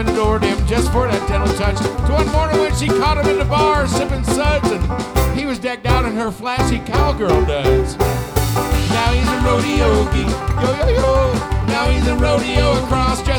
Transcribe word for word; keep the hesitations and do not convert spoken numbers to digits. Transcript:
slamming the door to him just for that gentle touch. To one morning when she caught him in the bar sipping suds, and he was decked out in her flashy cowgirl duds. Now he's a rodeo geek, yo yo yo. Now he's a rodeo across